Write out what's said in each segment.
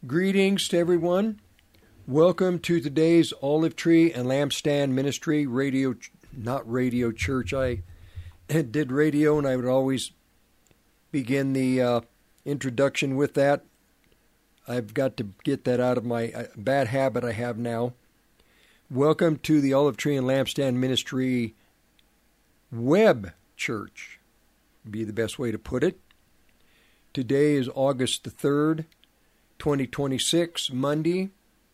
Greetings to everyone. Welcome to today's Olive Tree and Lampstand Ministry not radio church. I did radio and I would always begin the introduction with that. I've got to get that out of my bad habit I have now. Welcome to the Olive Tree and Lampstand Ministry web church, would be the best way to put it. Today is August the 3rd, 2026, Monday.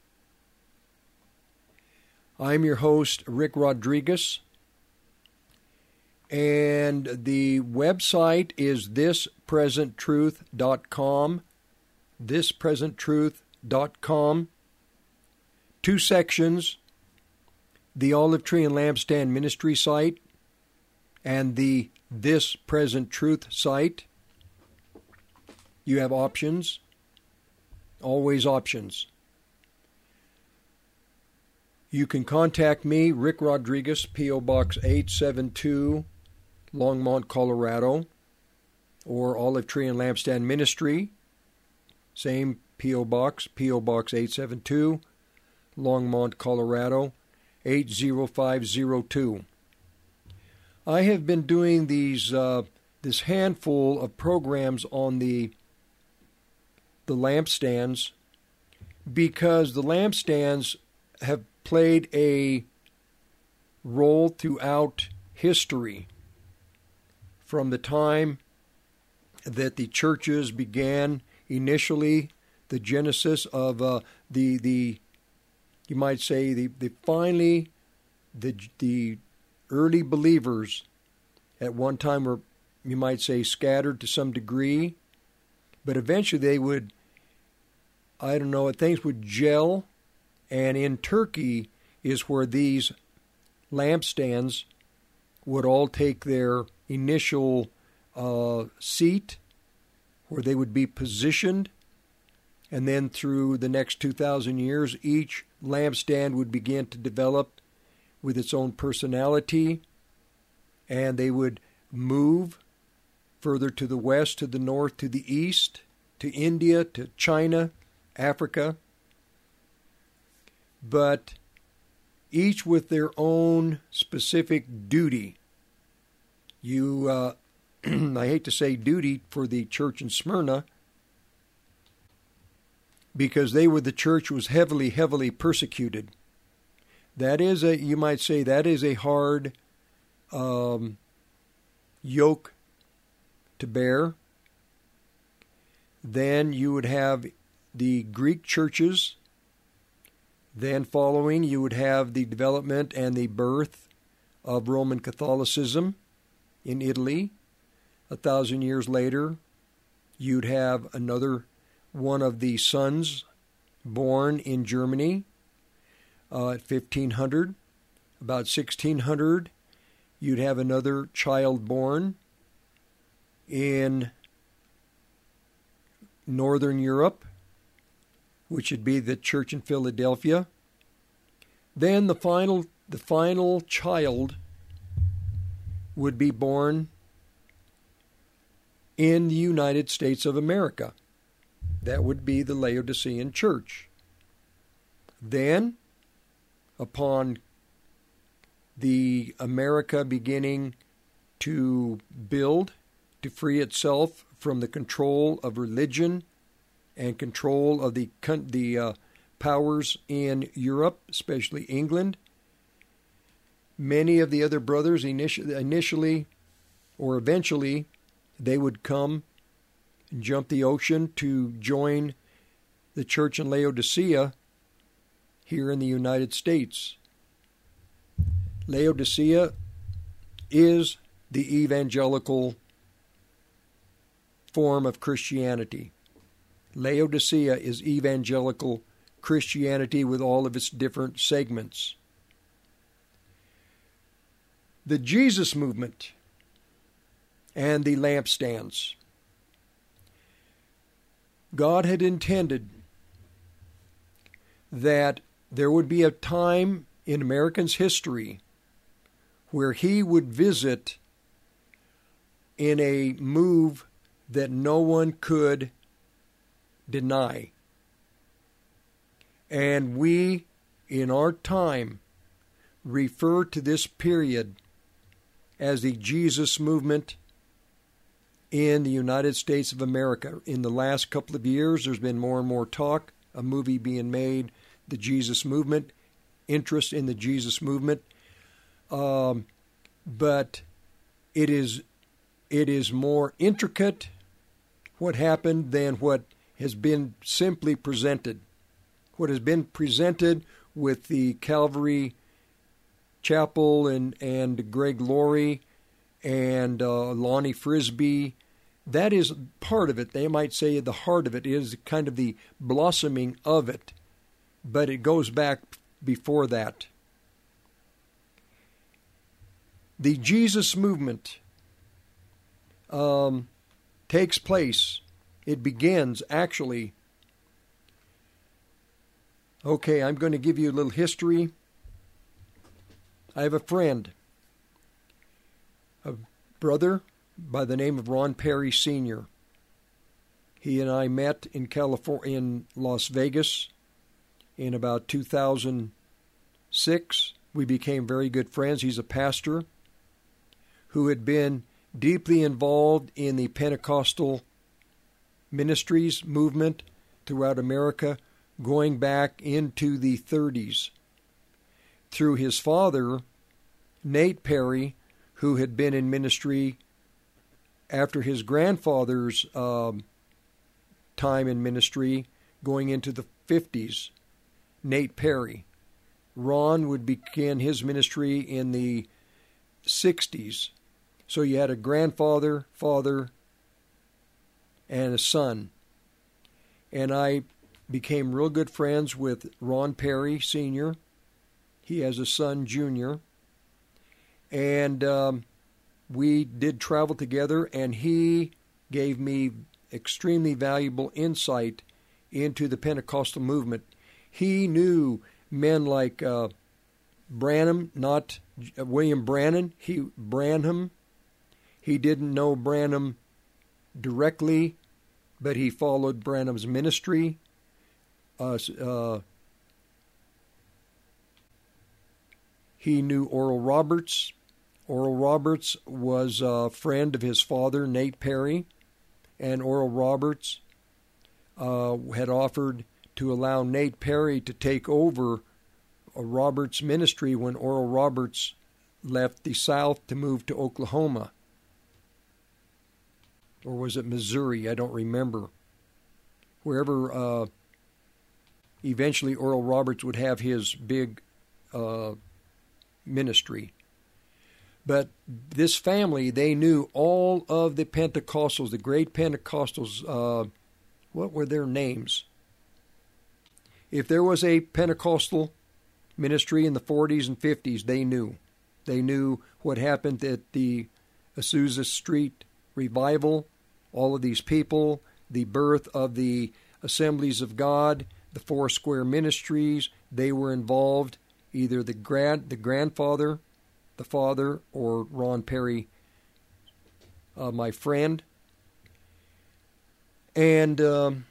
I'm your host, Rick Rodriguez, and the website is thispresenttruth.com, thispresenttruth.com. Two sections, the Olive Tree and Lampstand Ministry site and the This Present Truth site. You have options. Always options. You can contact me, Rick Rodriguez, P.O. Box 872, Longmont, Colorado, or Olive Tree and Lampstand Ministry, same P.O. Box 872, Longmont, Colorado, 80502. I have been doing this handful of programs on the lampstands because the lampstands have played a role throughout history from the time that the churches began initially, the genesis of the you might say the early believers at one time were, you might say, scattered to some degree, but eventually they would, things would gel. And in Turkey is where these lampstands would all take their initial seat, where they would be positioned. And then through the next 2,000 years, each lampstand would begin to develop with its own personality. And they would move further to the west, to the north, to the east, to India, to China, Africa. But each with their own specific duty. I hate to say duty for the church in Smyrna, because the church was heavily, heavily persecuted. That is you might say, that is a hard yoke to bear. Then you would have the Greek churches. Then following, you would have the development and the birth of Roman Catholicism in Italy. 1,000 years later, you'd have another one of the sons born in Germany at 1500. About 1600, you'd have another child born in Northern Europe, which would be the church in Philadelphia. Then the final child would be born in the United States of America. That would be the Laodicean church. Then, upon the America beginning to build, to free itself from the control of religion and control of the powers in Europe, especially England. Many of the other brothers initially or eventually, they would come and jump the ocean to join the church in Laodicea here in the United States. Laodicea is the evangelical form of Christianity. Laodicea is evangelical Christianity with all of its different segments. The Jesus movement and the lampstands. God had intended that there would be a time in Americans' history where he would visit in a move that no one could deny. And we, in our time, refer to this period as the Jesus movement in the United States of America. In the last couple of years, there's been more and more talk, a movie being made, the Jesus movement, interest in the Jesus movement. But it is more intricate what happened than what has been simply presented. What has been presented with the Calvary Chapel and Greg Laurie and Lonnie Frisbee, that is part of it. They might say the heart of it is kind of the blossoming of it, but it goes back before that. The Jesus movement takes place. It begins, actually. Okay, I'm going to give you a little history. I have a friend, a brother by the name of Ron Perry Sr. He and I met in California, in Las Vegas, in about 2006. We became very good friends. He's a pastor who had been deeply involved in the Pentecostal ministries movement throughout America, going back into the 30s. Through his father, Nate Perry, who had been in ministry after his grandfather's time in ministry, going into the 50s, Nate Perry. Ron would begin his ministry in the 60s. So you had a grandfather, father, and a son. And I became real good friends with Ron Perry Sr. He has a son, Junior. And we did travel together, and he gave me extremely valuable insight into the Pentecostal movement. He knew men like Branham, not William Branham. Branham. He didn't know Branham directly, but he followed Branham's ministry. He knew Oral Roberts. Oral Roberts was a friend of his father, Nate Perry, and Oral Roberts had offered to allow Nate Perry to take over Roberts' ministry when Oral Roberts left the South to move to Oklahoma. Or was it Missouri? I don't remember. Wherever eventually Oral Roberts would have his big ministry. But this family, they knew all of the Pentecostals, the great Pentecostals. What were their names? If there was a Pentecostal ministry in the 40s and 50s, they knew. They knew what happened at the Azusa Street revival, all of these people, the birth of the Assemblies of God, the Four Square Ministries. They were involved, either the grandfather, the father, or Ron Perry, my friend. And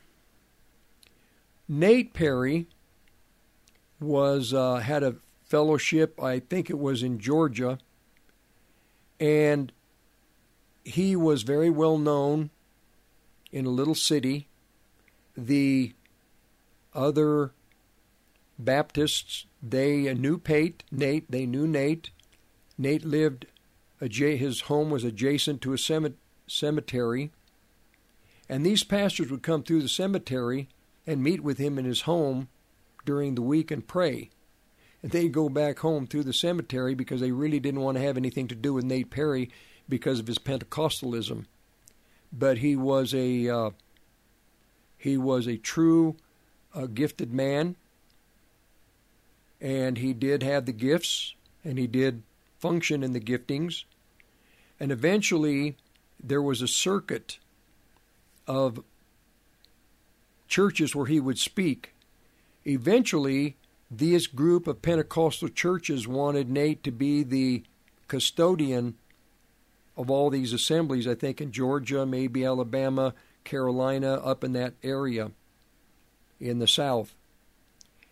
Nate Perry was had a fellowship, I think it was in Georgia, and he was very well known in a little city. The other Baptists, they knew Nate. They knew Nate. Nate lived, his home was adjacent to a cemetery. And these pastors would come through the cemetery and meet with him in his home during the week and pray. And they'd go back home through the cemetery because they really didn't want to have anything to do with Nate Perry because of his Pentecostalism. But he was a true gifted man, and he did have the gifts, and he did function in the giftings. And eventually there was a circuit of churches where he would speak. Eventually, this group of Pentecostal churches wanted Nate to be the custodian of all these assemblies, I think in Georgia, maybe Alabama, Carolina, up in that area in the South.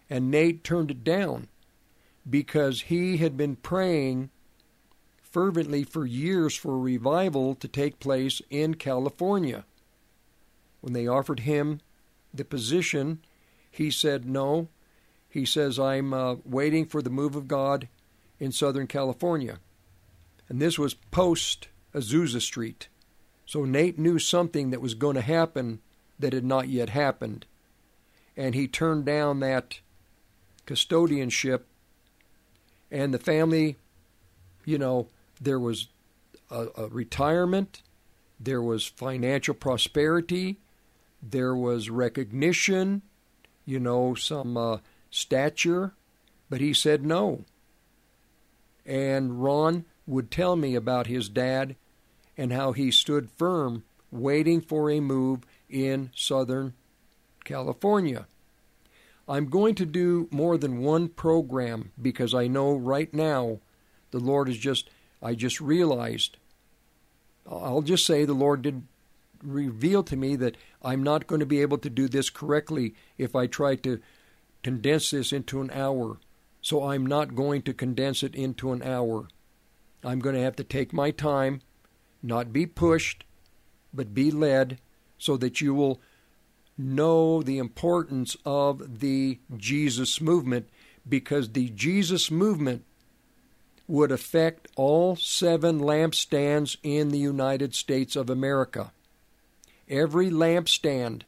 And Nate turned it down because he had been praying fervently for years for a revival to take place in California. When they offered him the position, he said no. He says, I'm waiting for the move of God in Southern California. And this was post Azusa Street. So Nate knew something that was going to happen that had not yet happened. And he turned down that custodianship. And the family, there was a retirement, there was financial prosperity, there was recognition, some stature, but he said no. And Ron would tell me about his dad and how he stood firm, waiting for a move in Southern California. I'm going to do more than one program because I know right now the Lord I just realized, I'll just say the Lord did reveal to me that I'm not going to be able to do this correctly if I try to condense this into an hour. So I'm not going to condense it into an hour. I'm going to have to take my time, not be pushed, but be led, so that you will know the importance of the Jesus movement, because the Jesus movement would affect all 7 lampstands in the United States of America. Every lampstand,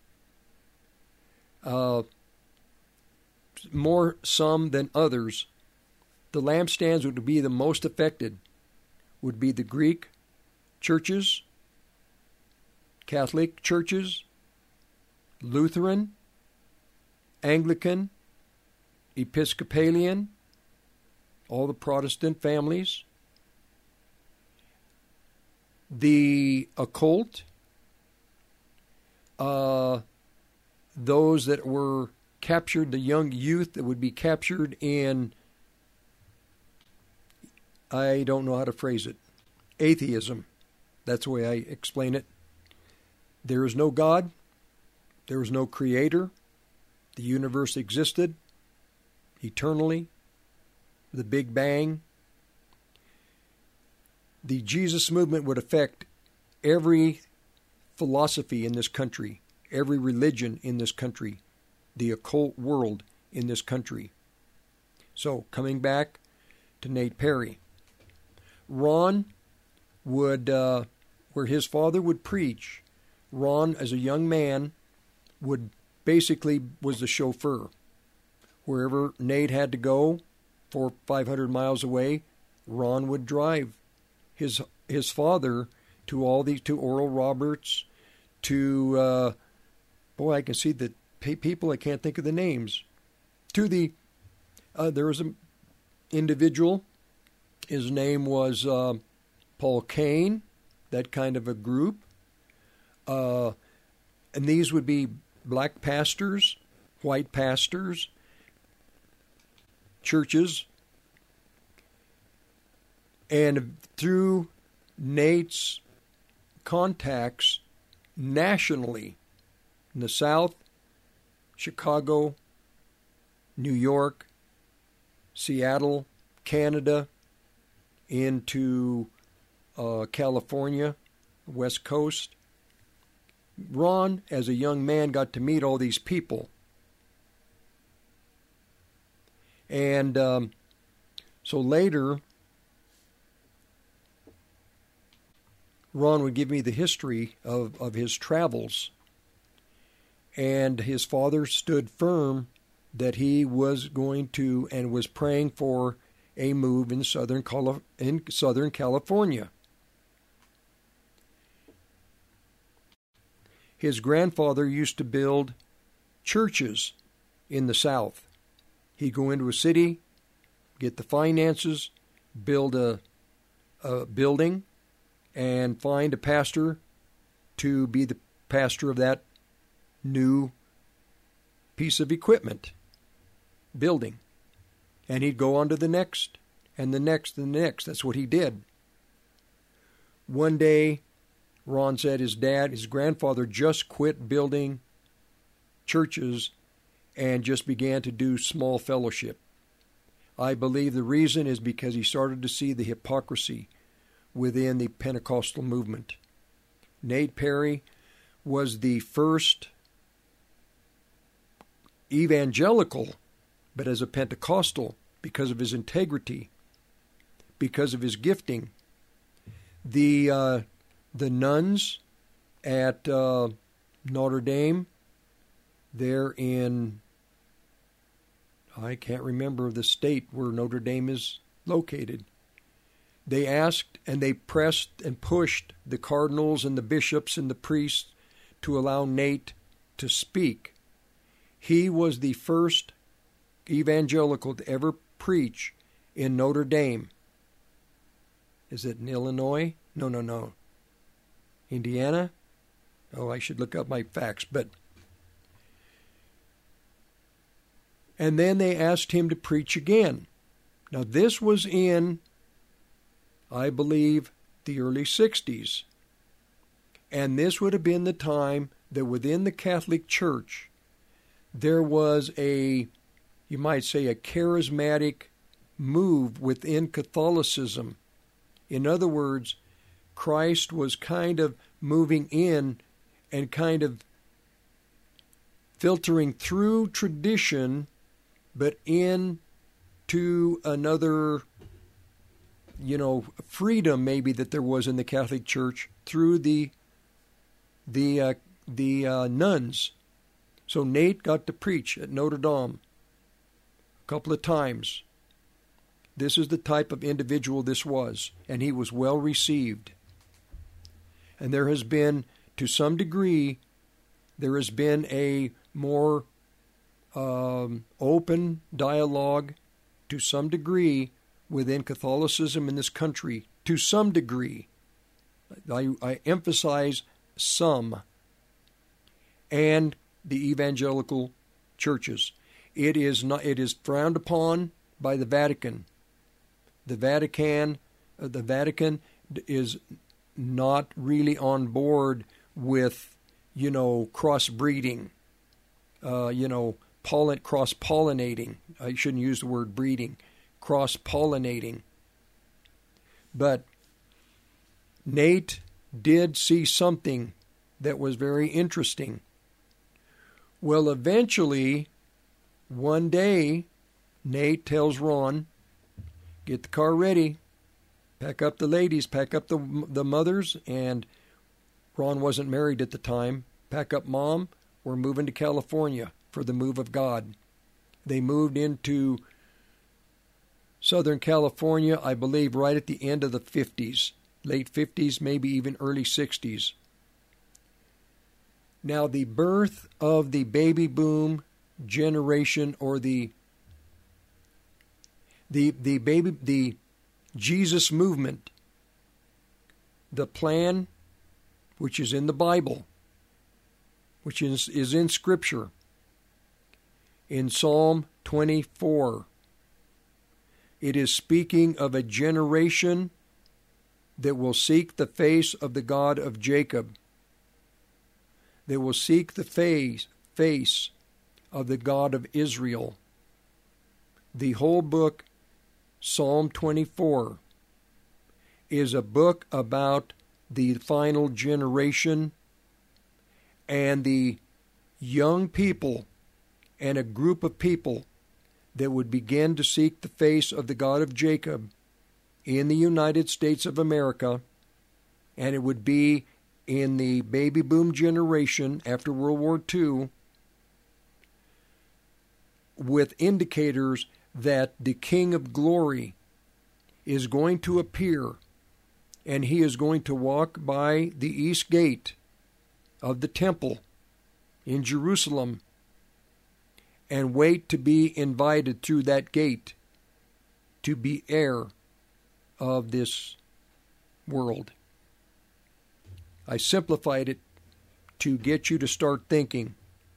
more some than others, the lampstands would be the most affected would be the Greek churches, Catholic churches, Lutheran, Anglican, Episcopalian, all the Protestant families, the occult, those that were captured, the young youth that would be captured in, I don't know how to phrase it, atheism. That's the way I explain it. There is no God. There is no creator. The universe existed eternally. The Big Bang. The Jesus movement would affect every philosophy in this country, every religion in this country, the occult world in this country. So, coming back to Nate Perry. Ron would, where his father would preach, Ron, as a young man, was the chauffeur. Wherever Nate had to go, 400-500 miles away, Ron would drive his father to Oral Roberts, to, I can see the people, I can't think of the names, to there was an individual, his name was Paul Cain, that kind of a group, and these would be black pastors, white pastors, churches, and through Nate's contacts nationally in the South, Chicago, New York, Seattle, Canada, into California, West Coast. Ron, as a young man, got to meet all these people. And so later, Ron would give me the history of his travels. And his father stood firm that he was going to and was praying for a move in Southern California. His grandfather used to build churches in the South. He'd go into a city, get the finances, build a building, and find a pastor to be the pastor of that new piece of equipment, building. And he'd go on to the next, and the next, and the next. That's what he did. One day, Ron said his grandfather just quit building churches, and just began to do small fellowship. I believe the reason is because he started to see the hypocrisy within the Pentecostal movement. Nate Perry was the first evangelical, but as a Pentecostal, because of his integrity, because of his gifting. The nuns at Notre Dame, there in, I can't remember the state where Notre Dame is located. They asked and they pressed and pushed the cardinals and the bishops and the priests to allow Nate to speak. He was the first evangelical to ever preach in Notre Dame. Is it in Illinois? No. Indiana? Oh, I should look up my facts, but... And then they asked him to preach again. Now, this was in, I believe, the early 60s. And this would have been the time that within the Catholic Church, there was you might say, a charismatic move within Catholicism. In other words, Christ was kind of moving in and kind of filtering through tradition, but into another, freedom maybe that there was in the Catholic Church through the nuns. So Nate got to preach at Notre Dame a couple of times. This is the type of individual this was, and he was well received. And there has been, to some degree, there has been a more open dialogue, to some degree, within Catholicism in this country. To some degree. I emphasize some. And the evangelical churches. It is frowned upon by the Vatican. The Vatican is not really on board with, crossbreeding, cross-pollinating. I shouldn't use the word breeding. Cross-pollinating. But Nate did see something that was very interesting. Well, eventually, one day, Nate tells Ron, get the car ready, pack up the ladies, pack up the mothers, and Ron wasn't married at the time. Pack up Mom, we're moving to California for the move of God. They moved into Southern California, I believe, right at the end of the 50s, late 50s, maybe even early 60s. Now, the birth of the baby boom generation, or the Jesus movement, the plan which is in the Bible, which is in Scripture, in Psalm 24, it is speaking of a generation that will seek the face of the God of Jacob. They will seek the face of the God of Israel. The whole book, Psalm 24, is a book about the final generation and the young people and a group of people that would begin to seek the face of the God of Jacob in the United States of America, and it would be in the baby boom generation after World War II, with indicators that the King of Glory is going to appear, and he is going to walk by the east gate of the temple in Jerusalem and wait to be invited through that gate to be heir of this world. I simplified it to get you to start thinking.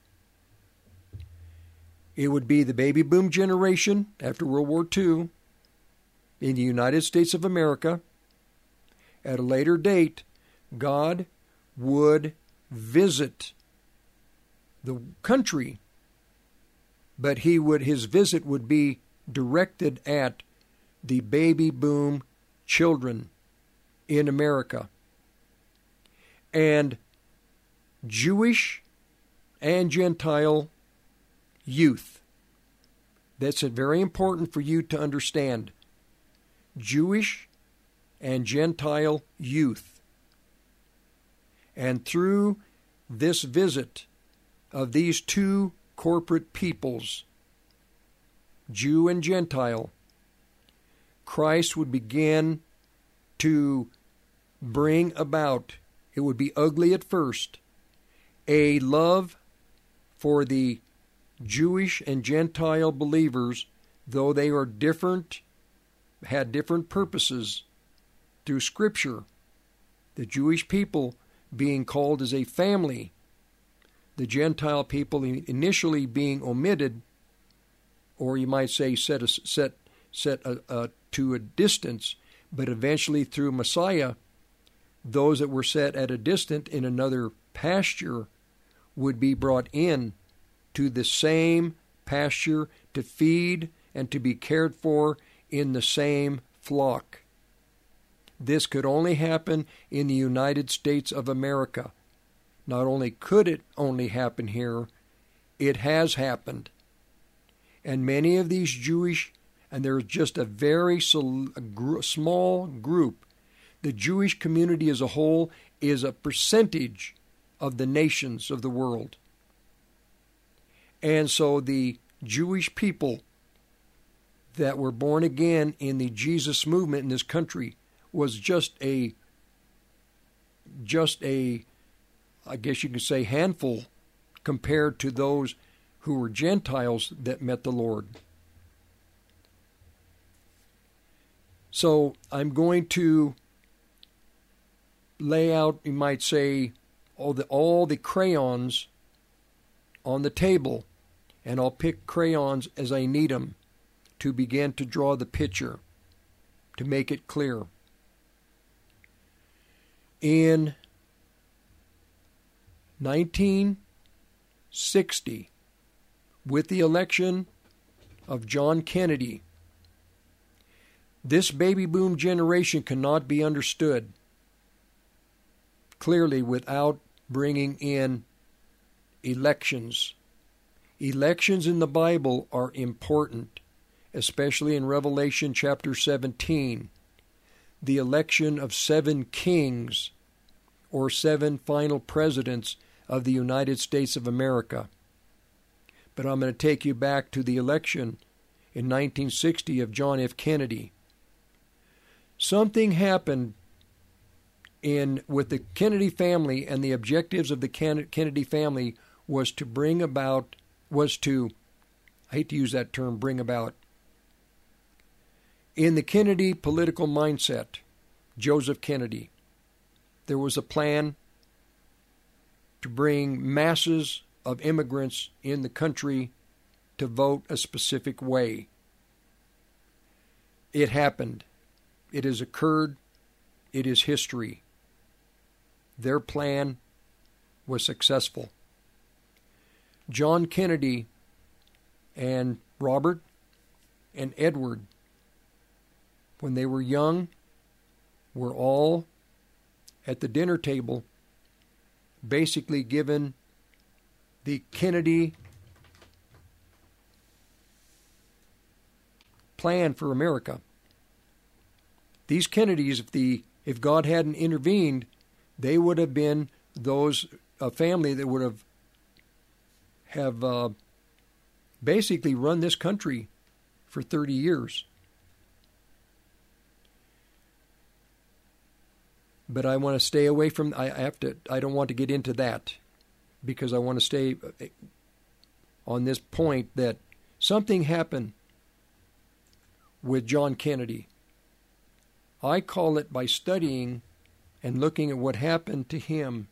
It would be the baby boom generation after World War II in the United States of America. At a later date, God would visit the country but his visit would be directed at the baby boom children in America. And Jewish and Gentile youth. That's very important for you to understand. Jewish and Gentile youth. And through this visit of these two corporate peoples, Jew and Gentile, Christ would begin to bring about, it would be ugly at first, a love for the Jewish and Gentile believers, though they are different, had different purposes through Scripture. The Jewish people being called as a family, the Gentile people initially being omitted, or you might say set to a distance, but eventually through Messiah, those that were set at a distance in another pasture would be brought in to the same pasture to feed and to be cared for in the same flock. This could only happen in the United States of America. Not only could it only happen here, it has happened. And many of these Jewish, and there's just a very small group, the Jewish community as a whole is a percentage of the nations of the world. And so the Jewish people that were born again in the Jesus movement in this country was just a, I guess you could say, handful compared to those who were Gentiles that met the Lord. So I'm going to lay out, you might say, all the crayons on the table, and I'll pick crayons as I need them to begin to draw the picture, to make it clear. In 1960, with the election of John Kennedy, this baby boom generation cannot be understood clearly without bringing in elections. Elections in the Bible are important, especially in Revelation chapter 17. The election of 7 kings, or 7 final presidents of the United States of America. But I'm going to take you back to the election in 1960 of John F. Kennedy. Something happened with the Kennedy family, and the objectives of the Kennedy family was to I hate to use that term, bring about. In the Kennedy political mindset, Joseph Kennedy, there was a plan to bring masses of immigrants in the country to vote a specific way. It happened. It has occurred. It is history. Their plan was successful. John Kennedy and Robert and Edward, when they were young, were all at the dinner table, basically given the Kennedy plan for America. These Kennedys, if God hadn't intervened, they would have been a family that would have basically run this country for 30 years. But I want to stay away from. I don't want to get into that, because I want to stay on this point that something happened with John Kennedy. I call it, by studying and looking at what happened to him,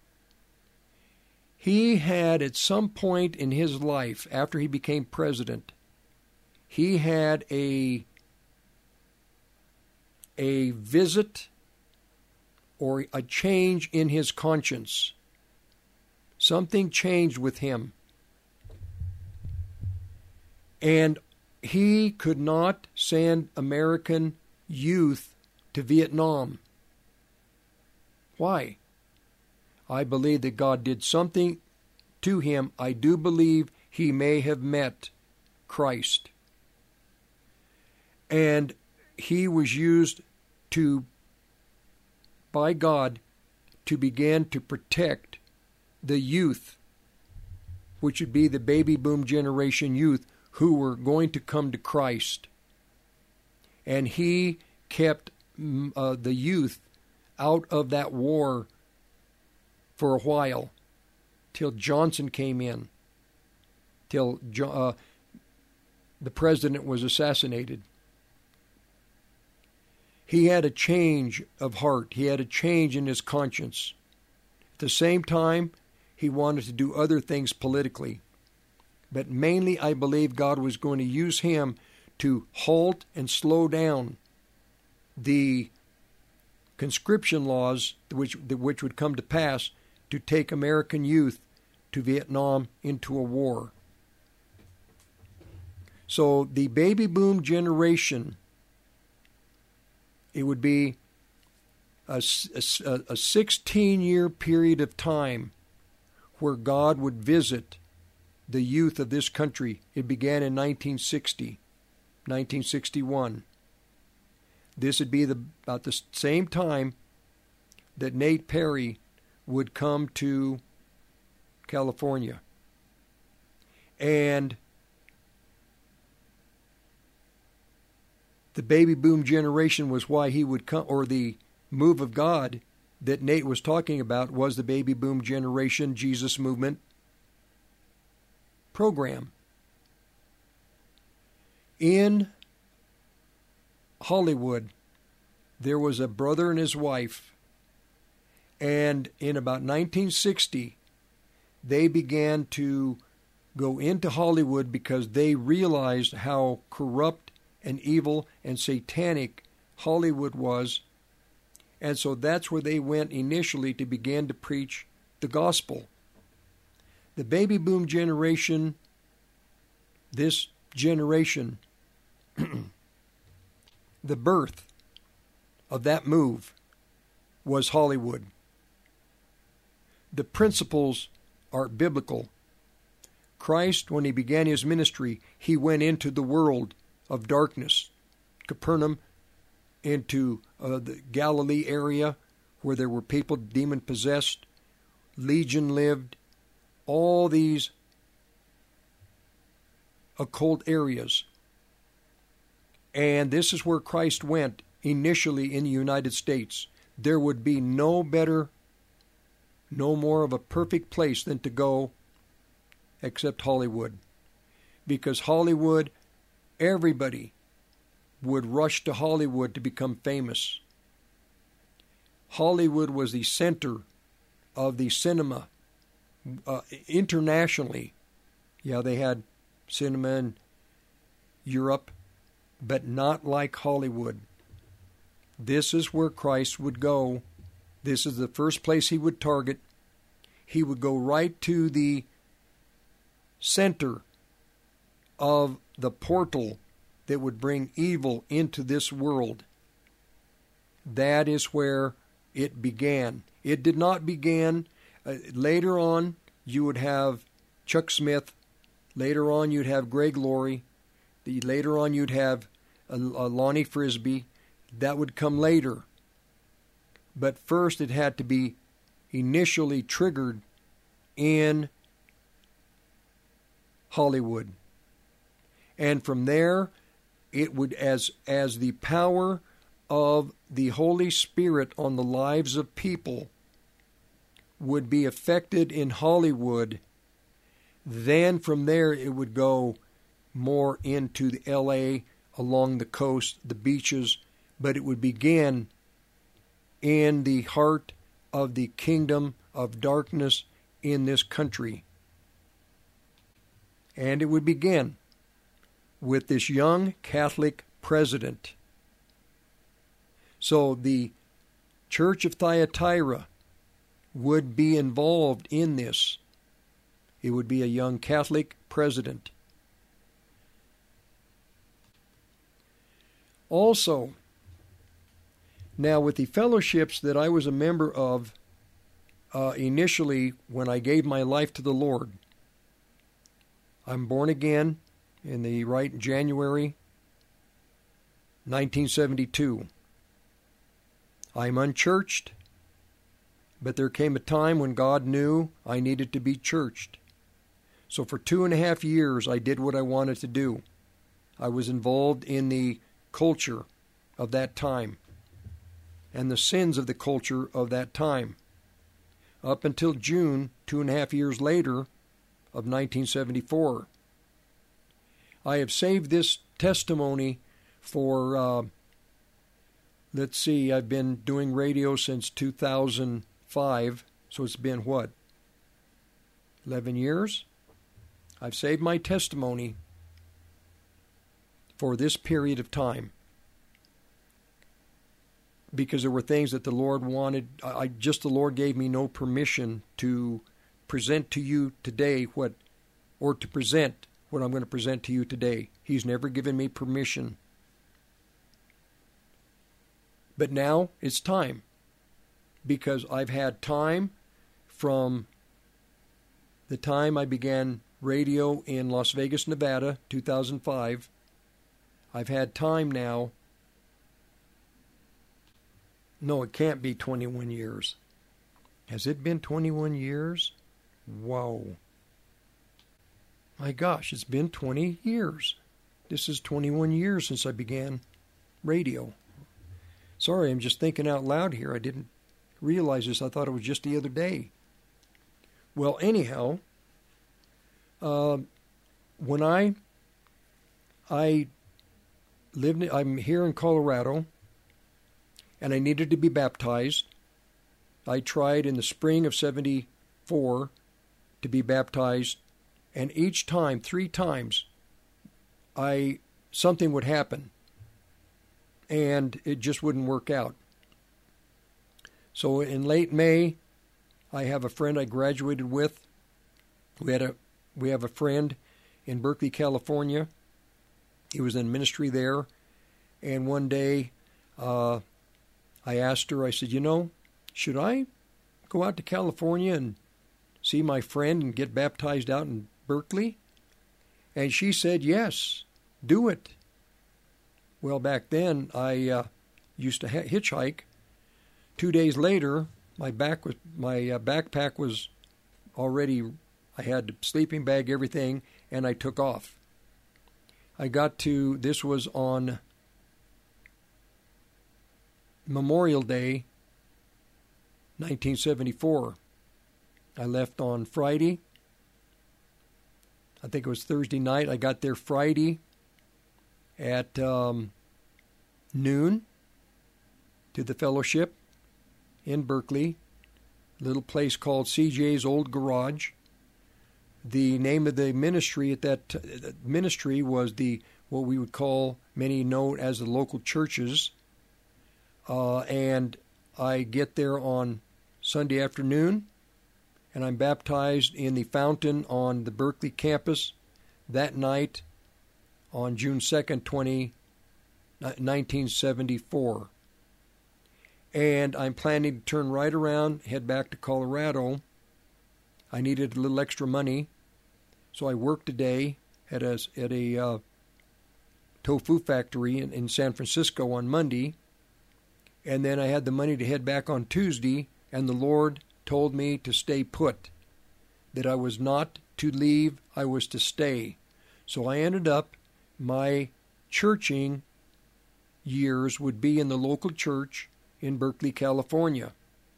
he had at some point in his life, after he became president, he had a visit or a change in his conscience. Something changed with him. And he could not send American youth to Vietnam. Why? I believe that God did something to him. I do believe he may have met Christ. And he was used by God to begin to protect the youth, which would be the baby boom generation youth who were going to come to Christ. And he kept the youth out of that war for a while, till Johnson came in, till the president was assassinated. He had a change of heart. He had a change in his conscience. At the same time, he wanted to do other things politically. But mainly, I believe God was going to use him to halt and slow down the conscription laws which would come to pass to take American youth to Vietnam into a war. So the baby boom generation, it would be a 16-year period of time where God would visit the youth of this country. It began in 1961. This would be about the same time that Nate Perry would come to California. And the baby boom generation was why he would come, or the move of God that Nate was talking about was the baby boom generation Jesus movement program. In Hollywood, there was a brother and his wife, and in about 1960, they began to go into Hollywood because they realized how corrupt and evil and satanic Hollywood was. And so that's where they went initially to begin to preach the gospel. The baby boom generation, this generation, the birth of that move was Hollywood. The principles are biblical. Christ, when he began his ministry, he went into the world of darkness, Capernaum, into the Galilee area where there were people demon-possessed. Legion lived. All these occult areas. And this is where Christ went initially in the United States. There would be no more of a perfect place than to go except Hollywood. Because Hollywood, everybody would rush to Hollywood to become famous. Hollywood was the center of the cinema internationally. Yeah, they had cinema in Europe, but not like Hollywood. This is where Christ would go. This is the first place he would target. He would go right to the center of the portal that would bring evil into this world. That is where it began. It did not begin. Later on, you would have Chuck Smith. Later on, you'd have Greg Laurie. Later on, you'd have Lonnie Frisbee. That would come later. But first, it had to be initially triggered in Hollywood. And from there, it would, as the power of the Holy Spirit on the lives of people would be affected in Hollywood, then from there it would go more into the L.A., along the coast, the beaches, but it would begin in the heart of the kingdom of darkness in this country. And it would begin with this young Catholic president. So the Church of Thyatira would be involved in this. It would be a young Catholic president. Also, now with the fellowships that I was a member of initially when I gave my life to the Lord, I'm born again in the right January 1972. I'm unchurched, but there came a time when God knew I needed to be churched. So for 2.5 years, I did what I wanted to do. I was involved in the culture of that time and the sins of the culture of that time. Up until June, 2.5 years later, of 1974. I have saved this testimony for, let's see, I've been doing radio since 2005, so it's been what, 11 years? I've saved my testimony for this period of time because there were things that the Lord wanted. The Lord gave me no permission to present to you today to present what I'm going to present to you today. He's never given me permission. But now it's time, because I've had time from the time I began radio in Las Vegas, Nevada, 2005. I've had time now. No, it can't be 21 years. Has it been 21 years? Whoa. My gosh, it's been 20 years. This is 21 years since I began radio. Sorry, I'm just thinking out loud here. I didn't realize this. I thought it was just the other day. Well, anyhow, when I'm here in Colorado, and I needed to be baptized. I tried in the spring of 74 to be baptized, and each time, 3 times, something would happen, and it just wouldn't work out. So in late May, I have a friend I graduated with. We have a friend in Berkeley, California. He was in ministry there, and one day I asked her, I said, should I go out to California and see my friend and get baptized out in Berkeley? And she said, yes, do it. Well, back then, I used to hitchhike. 2 days later, my backpack was already, I had the sleeping bag, everything, and I took off. This was on Memorial Day, 1974. I left on Friday. I think it was Thursday night. I got there Friday at noon to the fellowship in Berkeley, a little place called CJ's Old Garage. The name of the ministry at that ministry was what we would call, many know as the local churches. And I get there on Sunday afternoon, and I'm baptized in the fountain on the Berkeley campus that night on June 2nd, 1974. And I'm planning to turn right around, head back to Colorado. I needed a little extra money, so I worked a day at a tofu factory in San Francisco on Monday. And then I had the money to head back on Tuesday, and the Lord told me to stay put, that I was not to leave, I was to stay. So I ended up, my churching years would be in the local church in Berkeley, California.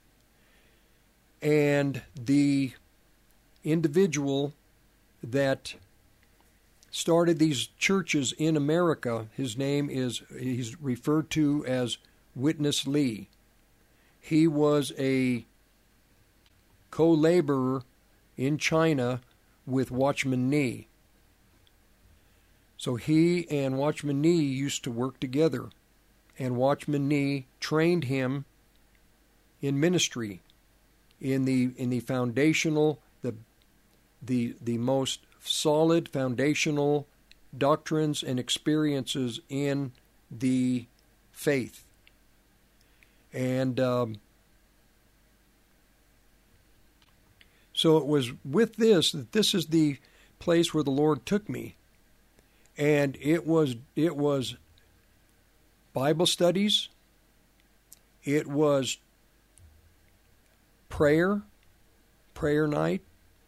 And the individual that started these churches in America, he's referred to as Witness Lee. He was a co-laborer in China with Watchman Nee. So he and Watchman Nee used to work together, and Watchman Nee trained him in ministry, in the foundational, the most solid foundational doctrines and experiences in the faith. And so it was with this that this is the place where the Lord took me. And it was Bible studies. It was prayer night,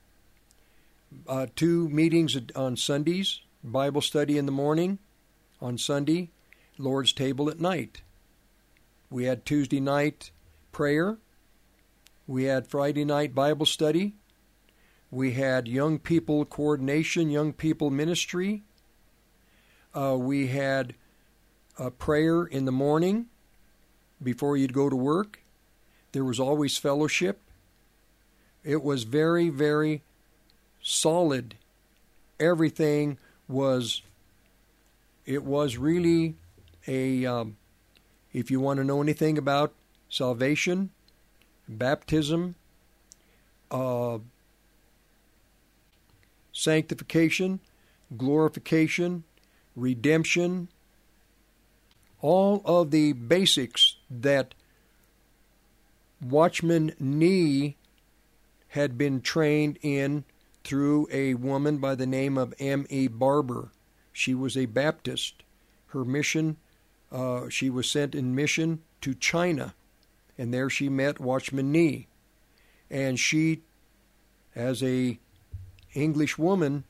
2 meetings on Sundays, Bible study in the morning on Sunday, Lord's table at night. We had Tuesday night prayer. We had Friday night Bible study. We had young people coordination, young people ministry. We had prayer in the morning before you'd go to work. There was always fellowship. It was very, very solid. Everything was, it was really a, if you want to know anything about salvation, baptism, sanctification, glorification, redemption, all of the basics that Watchman Nee had been trained in through a woman by the name of M.E. Barber. She was a Baptist. Her mission, she was sent in mission to China, and there she met Watchman Nee. And she, as a English woman,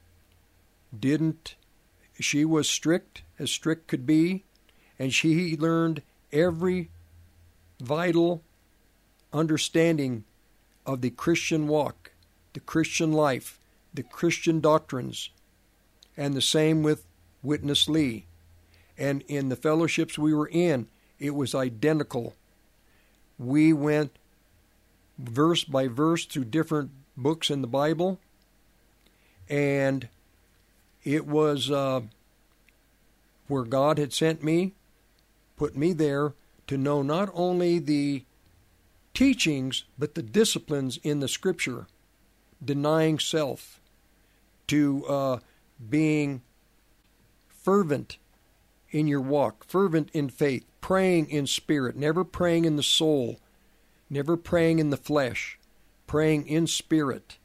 she was strict, as strict could be, and she learned every vital understanding of the Christian walk, the Christian life, the Christian doctrines, and the same with Witness Lee. And in the fellowships we were in, it was identical. We went verse by verse through different books in the Bible, and it was where God had sent me, put me there to know not only the teachings, but the disciplines in the Scripture, denying self, to being fervent in your walk, fervent in faith, praying in spirit, never praying in the soul, never praying in the flesh, praying in spirit.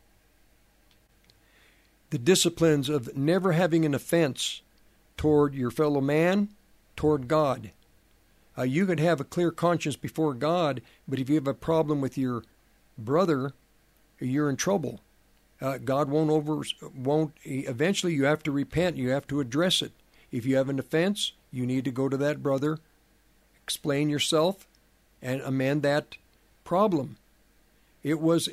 The disciplines of never having an offense toward your fellow man, toward God. You can have a clear conscience before God, but if you have a problem with your brother, you're in trouble. God won't. Eventually, you have to repent. You have to address it. If you have an offense, you need to go to that brother, explain yourself, and amend that problem. It was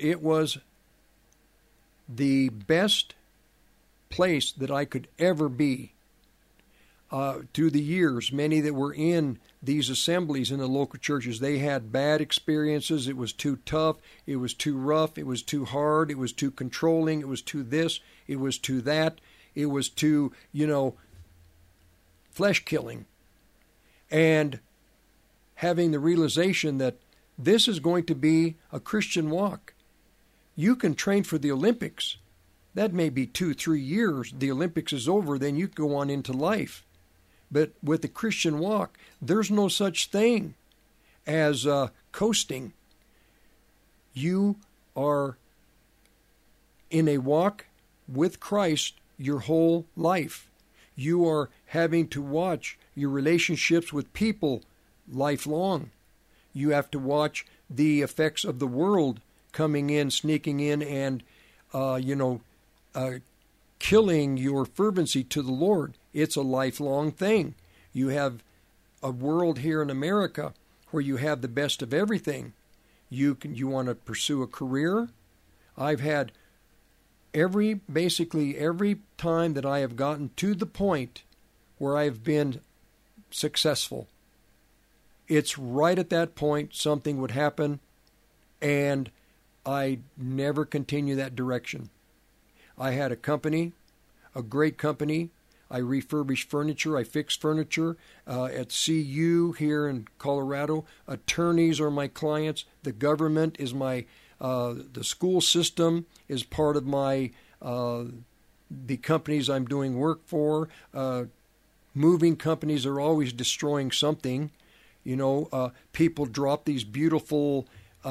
the best place that I could ever be. Through the years, many that were in these assemblies in the local churches, they had bad experiences. It was too tough. It was too rough. It was too hard. It was too controlling. It was too this. It was too that. It was too, flesh killing. And having the realization that this is going to be a Christian walk. You can train for the Olympics. That may be 2-3 years. The Olympics is over, then you go on into life. But with the Christian walk, there's no such thing as coasting. You are in a walk with Christ your whole life. You are having to watch your relationships with people lifelong. You have to watch the effects of the world coming in, sneaking in, and, killing your fervency to the Lord. It's a lifelong thing. You have a world here in America where you have the best of everything. You want to pursue a career. I've had basically every time that I have gotten to the point where I've been successful, it's right at that point something would happen, and I never continue that direction. I had a company, a great company. I refurbished furniture. I fixed furniture at CU here in Colorado. Attorneys are my clients. The government is my, the school system is part of my, the companies I'm doing work for. moving companies are always destroying something. People drop these beautiful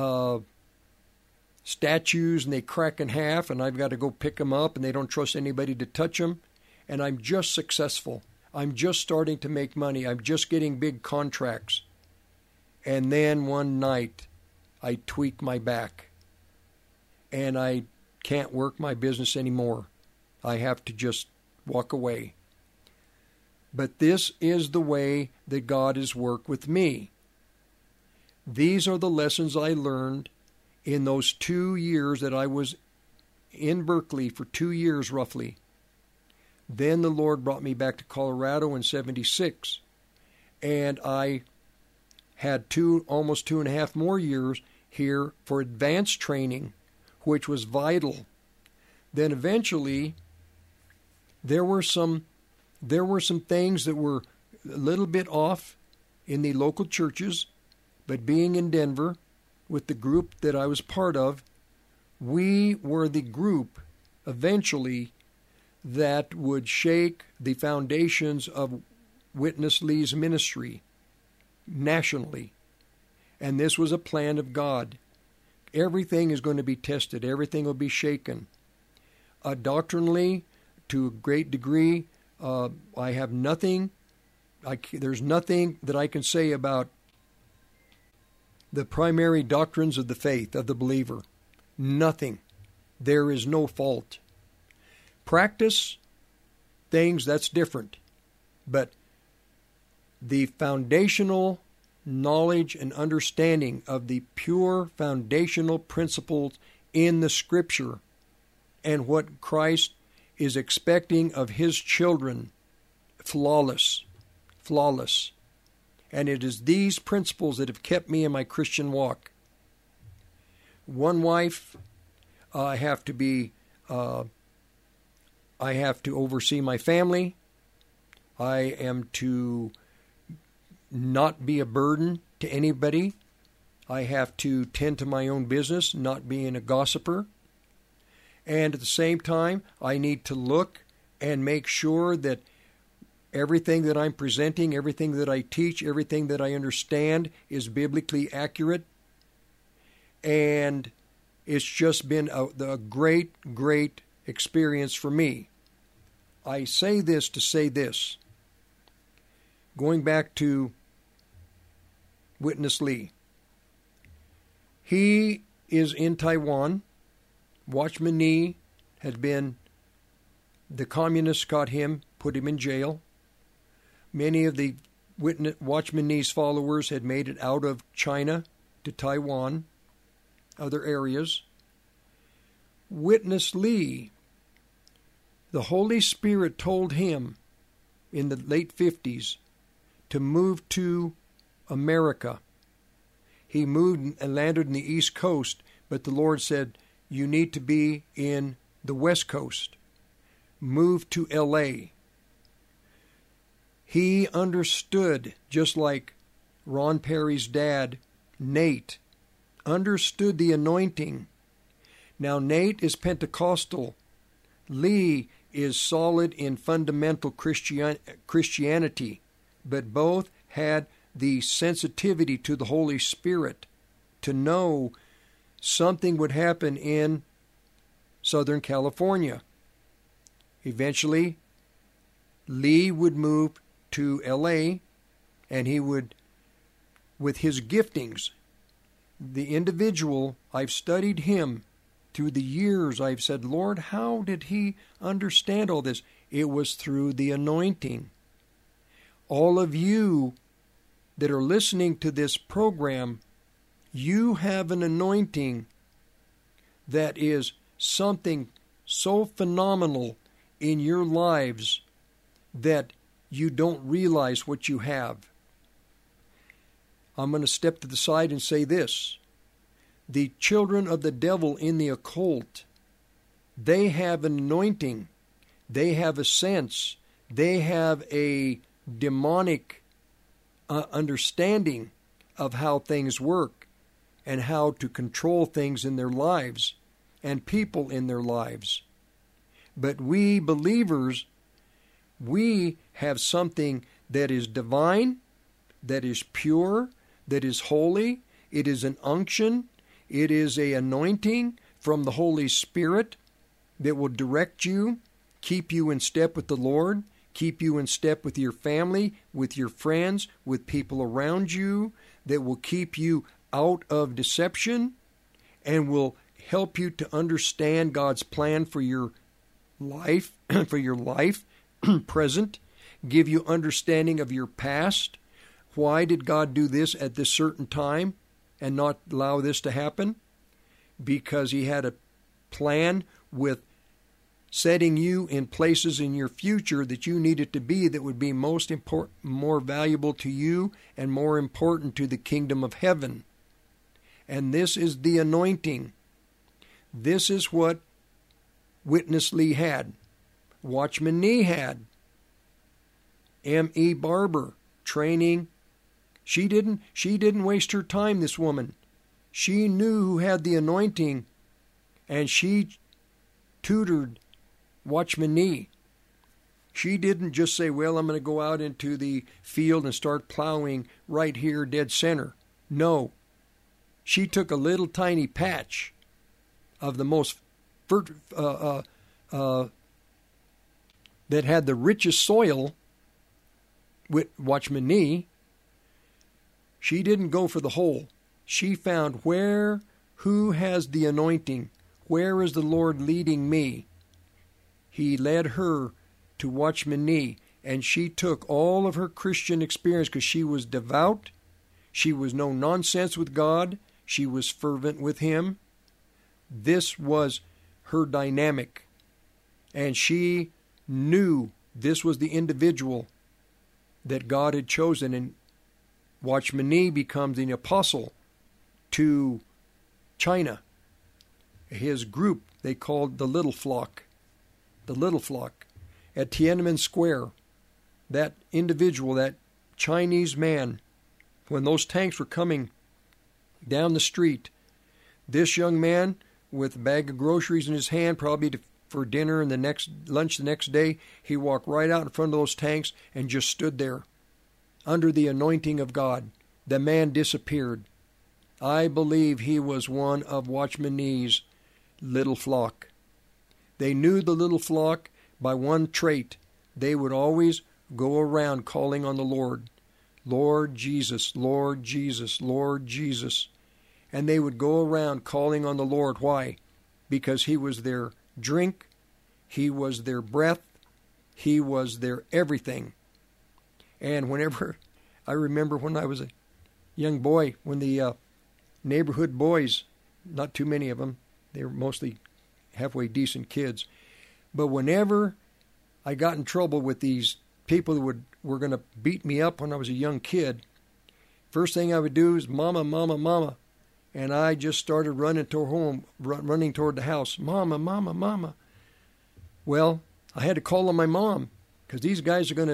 statues and they crack in half, and I've got to go pick them up, and they don't trust anybody to touch them. And I'm just successful. I'm just starting to make money. I'm just getting big contracts. And then one night, I tweak my back, and I can't work my business anymore. I have to just walk away. But this is the way that God has worked with me. These are the lessons I learned in those 2 years that I was in Berkeley for 2 years roughly. Then the Lord brought me back to Colorado in 76, and I had almost 2.5 more years here for advanced training, which was vital. Then eventually, there were some things that were a little bit off in the local churches, but being in Denver with the group that I was part of, we were the group eventually that would shake the foundations of Witness Lee's ministry nationally. And this was a plan of God. Everything is going to be tested. Everything will be shaken. Doctrinally, to a great degree, I have nothing. There's nothing that I can say about the primary doctrines of the faith of the believer. Nothing. There is no fault. Practice things, that's different. But the foundational knowledge and understanding of the pure foundational principles in the Scripture and what Christ is expecting of His children, flawless. And it is these principles that have kept me in my Christian walk. One wife, I have to oversee my family. I am to not be a burden to anybody. I have to tend to my own business, not being a gossiper. And at the same time, I need to look and make sure that everything that I'm presenting, everything that I teach, everything that I understand is biblically accurate. And it's just been a great, great experience for me. I say this to say this. Going back to Witness Lee. He is in Taiwan. Watchman Nee the communists got him, put him in jail. Many of the Watchman Nee's followers had made it out of China to Taiwan, other areas. Witness Lee, the Holy Spirit told him in the late 50s to move to America. He moved and landed in the East Coast, but the Lord said, you need to be in the West Coast. Move to L.A. He understood, just like Ron Perry's dad, Nate, understood the anointing. Now, Nate is Pentecostal. Lee is solid in fundamental Christianity, but both had the sensitivity to the Holy Spirit to know something would happen in Southern California. Eventually, Lee would move to L.A., and he would, with his giftings, the individual, I've studied him through the years. I've said, Lord, how did he understand all this? It was through the anointing. All of you that are listening to this program, you have an anointing that is something so phenomenal in your lives that you don't realize what you have. I'm going to step to the side and say this. The children of the devil in the occult, they have an anointing. They have a sense. They have a demonic understanding of how things work and how to control things in their lives and people in their lives. But we believers, we have something that is divine, that is pure, that is holy. It is an unction. It is an anointing from the Holy Spirit that will direct you, keep you in step with the Lord, keep you in step with your family, with your friends, with people around you, that will keep you out of deception and will help you to understand God's plan for your life, present, give you understanding of your past. Why did God do this at this certain time and not allow this to happen? Because He had a plan with setting you in places in your future that you needed to be that would be most important, more valuable to you and more important to the kingdom of heaven. And this is the anointing. This is what Witness Lee had. Watchman Nee had. M.E. Barber, training. She didn't waste her time, this woman. She knew who had the anointing, and she tutored Watchman Nee. She didn't just say, well, I'm going to go out into the field and start plowing right here dead center. No. She took a little tiny patch of the most that had the richest soil with Watchman Nee. She didn't go for the whole. She found who has the anointing? Where is the Lord leading me? He led her to Watchman Nee, and she took all of her Christian experience because she was devout. She was no nonsense with God. She was fervent with Him. This was her dynamic, and she knew this was the individual that God had chosen, and Watchman Nee becomes an apostle to China. His group they called the Little Flock. The Little Flock. At Tiananmen Square, that individual, that Chinese man, when those tanks were coming down the street, this young man with a bag of groceries in his hand, probably for dinner and lunch the next day, he walked right out in front of those tanks and just stood there under the anointing of God. The man disappeared. I believe he was one of Watchman Nee's little flock. They knew the little flock by one trait. They would always go around calling on the Lord. Lord Jesus, Lord Jesus, Lord Jesus. And they would go around calling on the Lord. Why? Because He was their drink. He was their breath. He was their everything. And whenever, I remember when I was a young boy, when the neighborhood boys, not too many of them, they were mostly halfway decent kids, but whenever I got in trouble with these people who were going to beat me up when I was a young kid, first thing I would do is, Mama, Mama, Mama. And I just started running toward home, running toward the house. Mama, Mama, Mama. Well, I had to call on my mom because these guys are going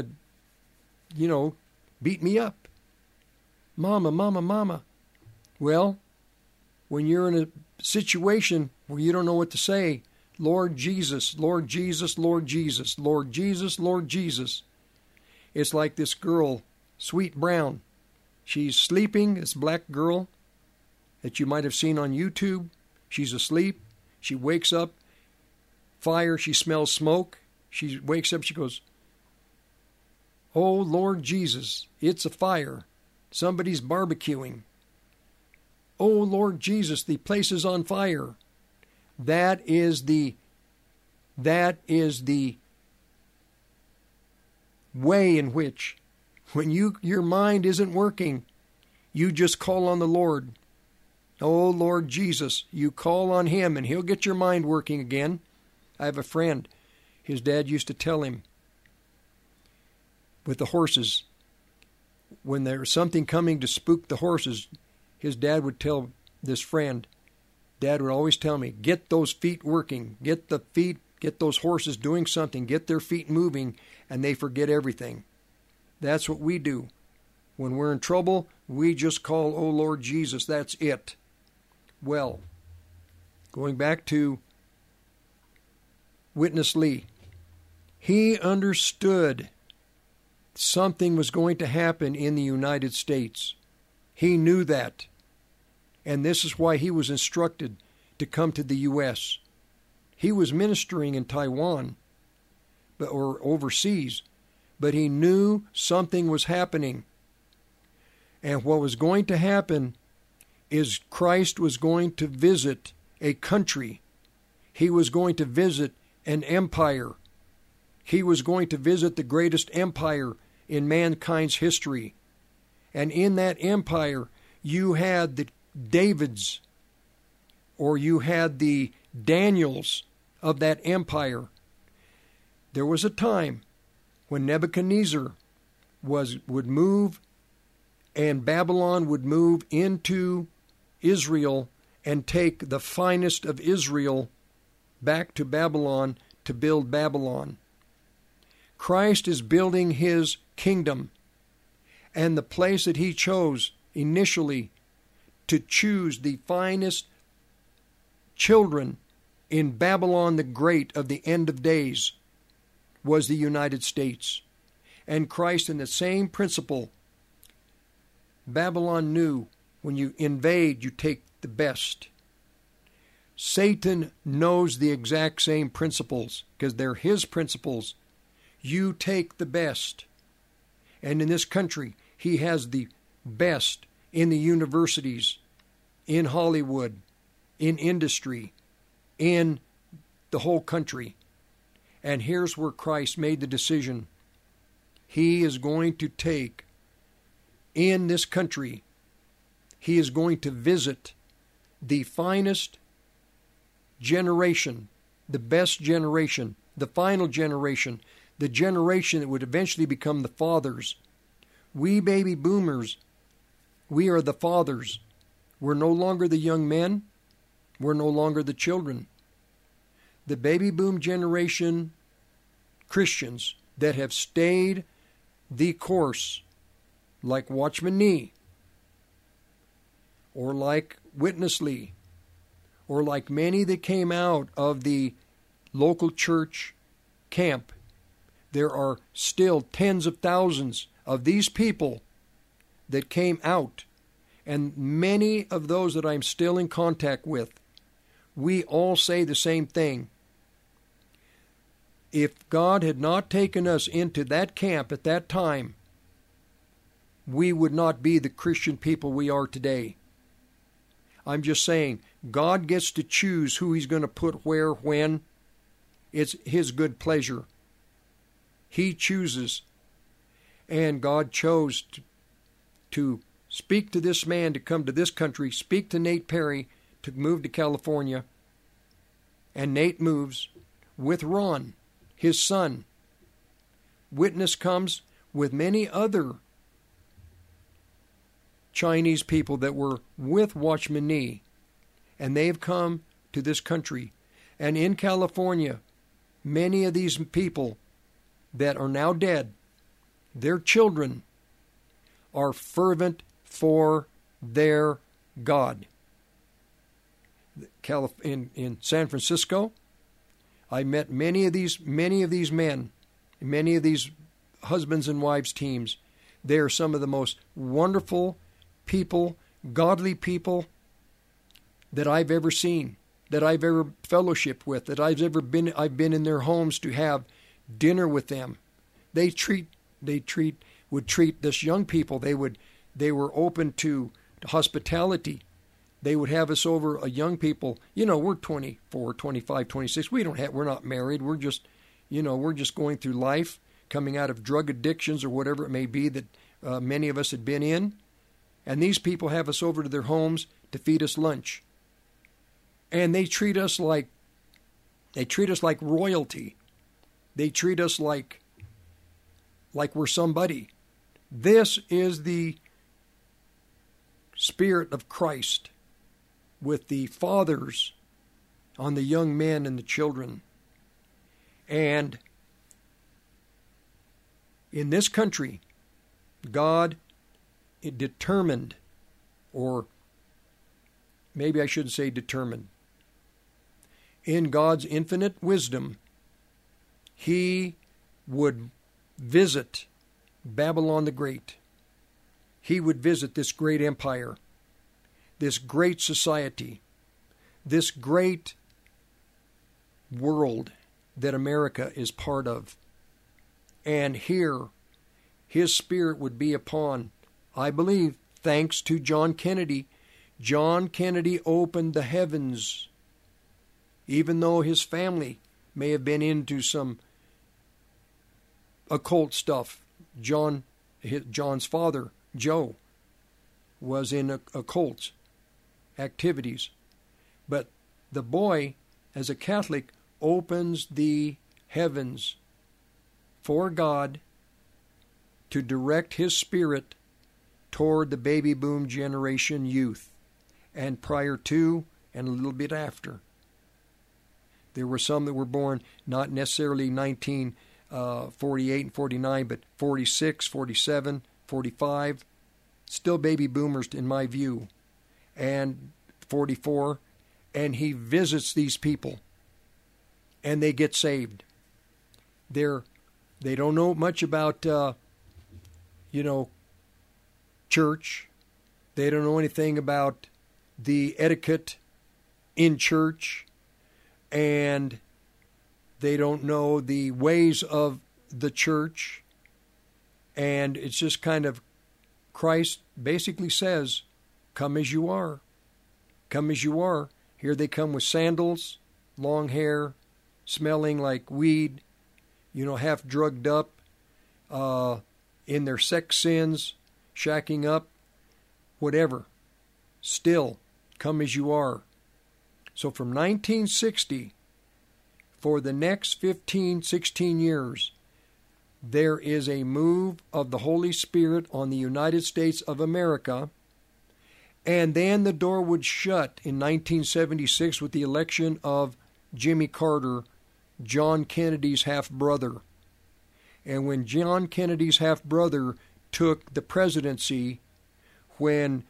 to, beat me up. Mama, Mama, Mama. Well, when you're in a situation where you don't know what to say, Lord Jesus, Lord Jesus, Lord Jesus, Lord Jesus, Lord Jesus. It's like this girl, Sweet Brown. She's sleeping, this black girl that you might have seen on YouTube. She's asleep. She wakes up, fire, she smells smoke. She wakes up, she goes, oh, Lord Jesus, it's a fire. Somebody's barbecuing. Oh, Lord Jesus, the place is on fire. That is the way in which, when your mind isn't working, you just call on the Lord. Oh, Lord Jesus, you call on Him and He'll get your mind working again. I have a friend, his dad used to tell him with the horses, when there was something coming to spook the horses, his dad would tell this friend, Dad would always tell me, get those feet working, get those horses doing something, get their feet moving, and they forget everything. That's what we do. When we're in trouble, we just call, oh Lord Jesus, that's it. Well, going back to Witness Lee, he understood something was going to happen in the United States. He knew that. And this is why he was instructed to come to the U.S. He was ministering in Taiwan or overseas, but he knew something was happening. And what was going to happen is Christ was going to visit a country. He was going to visit an empire. He was going to visit the greatest empire in mankind's history. And in that empire, you had the Davids, or you had the Daniels of that empire. There was a time when Nebuchadnezzar would move, and Babylon would move into Israel and take the finest of Israel back to Babylon to build Babylon. Christ is building his kingdom, and the place that he chose initially to choose the finest children in Babylon the Great of the end of days was the United States. And Christ, in the same principle, Babylon knew when you invade, you take the best. Satan knows the exact same principles because they're his principles. You take the best. And in this country, he has the best in the universities, in Hollywood, in industry, in the whole country. And here's where Christ made the decision. He is going to take in this country, he is going to visit the finest generation, the best generation, the final generation, the generation that would eventually become the fathers. We baby boomers, we are the fathers. We're no longer the young men. We're no longer the children. The baby boom generation Christians that have stayed the course, like Watchman Nee, or like Witness Lee, or like many that came out of the local church camp, there are still tens of thousands of these people that came out, and many of those that I'm still in contact with, we all say the same thing. If God had not taken us into that camp at that time, we would not be the Christian people we are today. I'm just saying, God gets to choose who he's going to put where, when. It's his good pleasure. He chooses. And God chose to speak to this man to come to this country, speak to Nate Perry to move to California. And Nate moves with Ron, his son. Witness comes with many other Chinese people that were with Watchman Nee, and they've come to this country. And in California, many of these people that are now dead, their children are fervent for their God. In San Francisco, I met many of these men, many of these husbands and wives teams. They are some of the most wonderful people, godly people that I've ever seen, that I've ever fellowshiped with, that I've been in their homes to have dinner with them. They would treat this young people. They were open to hospitality. They would have us over, young people. We're 24, 25, 26. We're not married. We're just going through life, coming out of drug addictions or whatever it may be that many of us had been in. And these people have us over to their homes to feed us lunch. And they treat us like royalty. They treat us like we're somebody. This is the Spirit of Christ with the fathers on the young men and the children. And in this country, God determined, or maybe I shouldn't say determined, in God's infinite wisdom, he would visit Babylon the Great. He would visit this great empire, this great society, this great world that America is part of. And here, his spirit would be upon, I believe, thanks to John Kennedy. John Kennedy opened the heavens, even though his family may have been into some occult stuff. John's father, Joe, was in occult activities. But the boy, as a Catholic, opens the heavens for God to direct his spirit toward the baby boom generation youth, and prior to and a little bit after. There were some that were born not necessarily 1948 and 49, but 46, 47, 45, still baby boomers in my view, and 44, and he visits these people, and they get saved. They don't know much about, church. They don't know anything about the etiquette in church, and they don't know the ways of the church. And it's just kind of, Christ basically says, come as you are. Come as you are. Here they come with sandals, long hair, smelling like weed, half drugged up, in their sex sins, shacking up, whatever. Still, come as you are. So from 1960, for the next 15, 16 years, there is a move of the Holy Spirit on the United States of America, and then the door would shut in 1976 with the election of Jimmy Carter, John Kennedy's half-brother. And when John Kennedy's half-brother took the presidency, when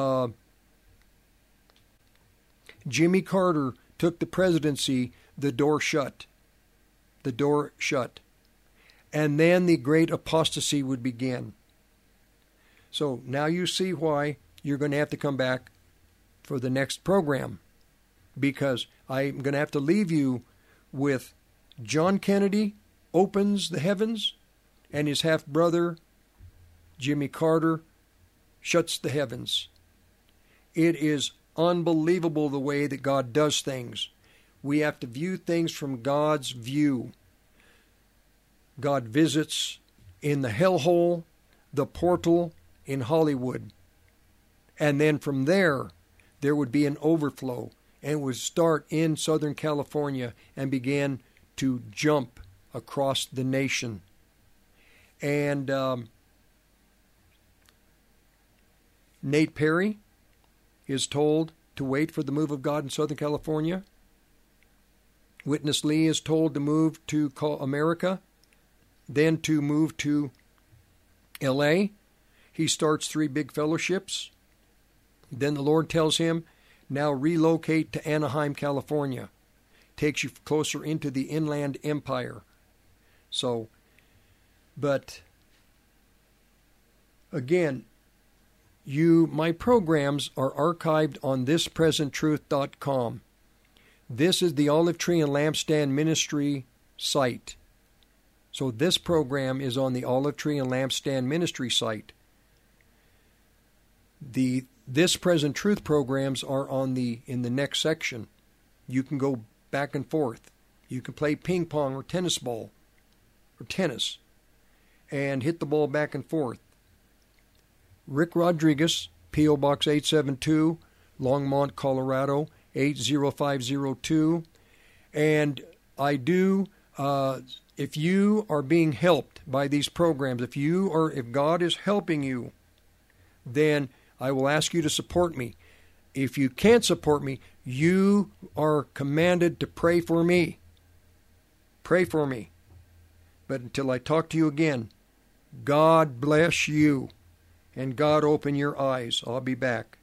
Jimmy Carter took the presidency, the door shut. The door shut. And then the great apostasy would begin. So now you see why you're going to have to come back for the next program, because I'm going to have to leave you with John Kennedy opens the heavens, and his half-brother, Jimmy Carter, shuts the heavens. It is unbelievable the way that God does things. We have to view things from God's view. God visits in the hellhole, the portal in Hollywood. And then from there would be an overflow, and it would start in Southern California and begin to jump across the nation. And Nate Perry is told to wait for the move of God in Southern California. Witness Lee is told to move to America, then to move to L.A. He starts 3 big fellowships. Then the Lord tells him, now relocate to Anaheim, California. Takes you closer into the Inland Empire. So, but again, my programs are archived on thispresenttruth.com. This is the Olive Tree and Lampstand Ministry site. So this program is on the Olive Tree and Lampstand Ministry site. The This Present Truth programs are in the next section. You can go back and forth. You can play ping pong or tennis ball or tennis and hit the ball back and forth. Rick Rodriguez, P.O. Box 872, Longmont, Colorado 80502. And I do, if you are being helped by these programs, if God is helping you, then I will ask you to support me. If you can't support me, you are commanded to pray for me. Pray for me. But until I talk to you again, God bless you, and God open your eyes. I'll be back.